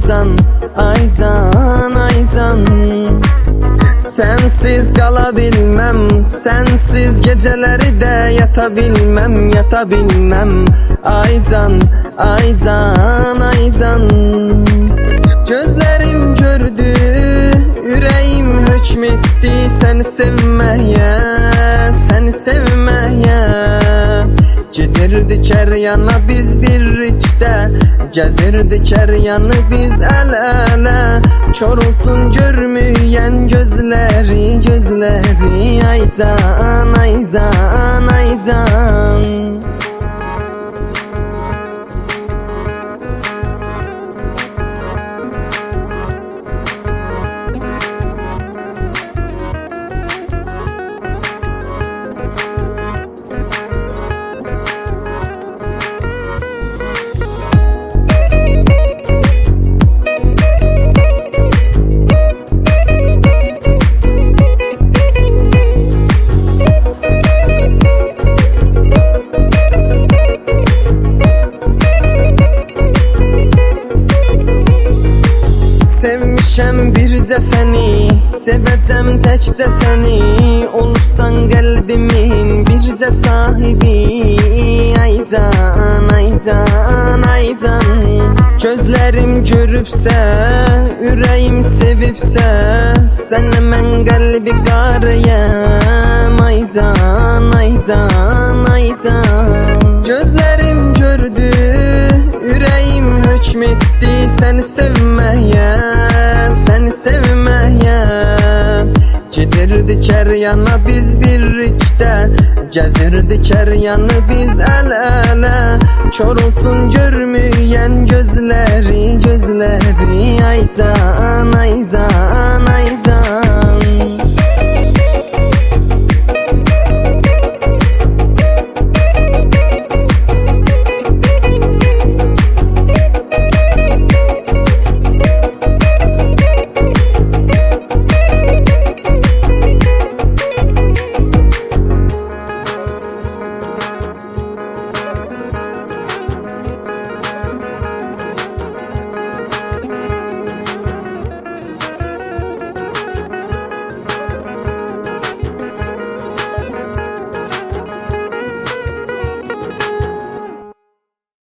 aycan, aycan, aycan. Sensiz qala bilməm, sensiz gecələri də yata bilməm, yata bilməm. Aycan, aycan, aycan. Gözlərim gördü, ürəyim hökm etdi səni sevməyə, səni sevməyə. Gedirdi kəryana biz birlikdə, gəzirdi kəryanı biz əl-ələ. Kör olsun görməyən gözləri, gözləri. Aycan, aycan, aycan. Sevmişəm bircə səni, sevəcəm təkcə səni. Olubsan qəlbimin bircə sahibi. Aycan, aycan, aycan. Gözlərim görübsə, ürəyim sevibsə, sənə mən qəlbi qarıyam. Aycan, aycan, aycan. Gözlərim gördü, ürəyim hökm etdi səni sevməyə, səni sevməyə. Gedirdi kəryana biz birlikdə, gəzirdi kəryanı biz əl-ələ. Kör olsun görməyən gözləri, gözləri. Aycan, aycan, aycan.